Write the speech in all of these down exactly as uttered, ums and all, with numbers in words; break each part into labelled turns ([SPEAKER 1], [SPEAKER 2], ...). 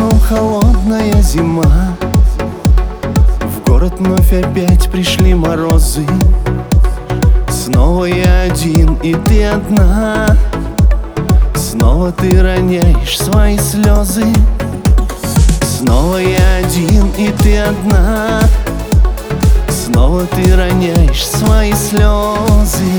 [SPEAKER 1] окном холодная зима. В город вновь опять пришли морозы. Снова я один и ты одна. Снова ты роняешь свои слезы. Снова я один и ты одна. Снова ты роняешь свои слезы.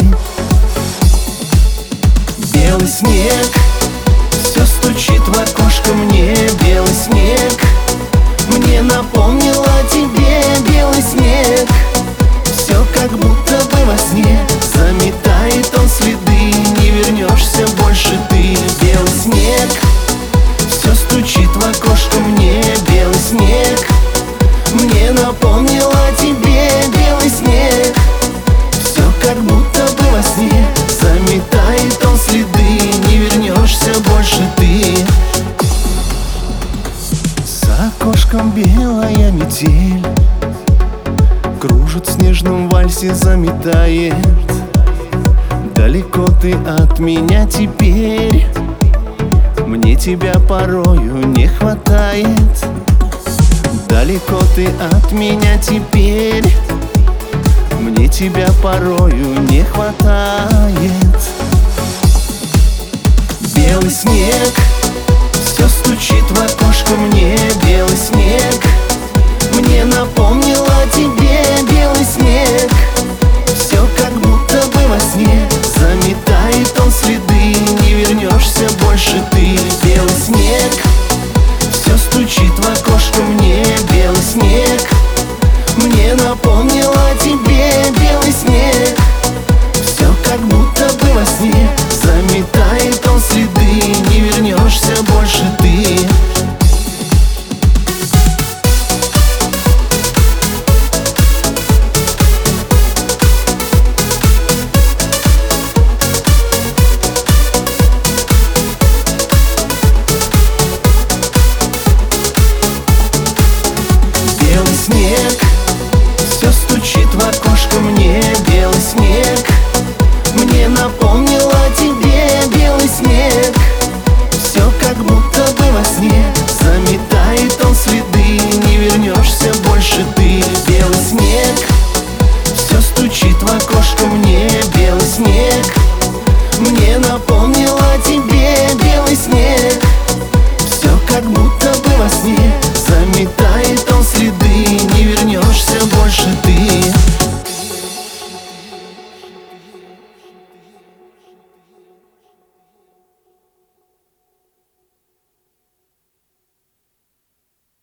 [SPEAKER 1] Белый снег все стучит в окошко мне. Белый снег мне напомнил о тебе. Белый снег все как будто бы во сне. Заметает он следы, не вернешься больше ты. Белый снег все стучит в окошко мне. Белый снег мне напомнил о тебе. Белый снег все как будто бы во сне. Заметает он следы, не вернешься больше ты. За окошком белая метель кружит в снежном вальсе, заметает. Далеко ты от меня теперь, мне тебя порою не хватает. Далеко ты от меня теперь, мне тебя порою не хватает. Белый снег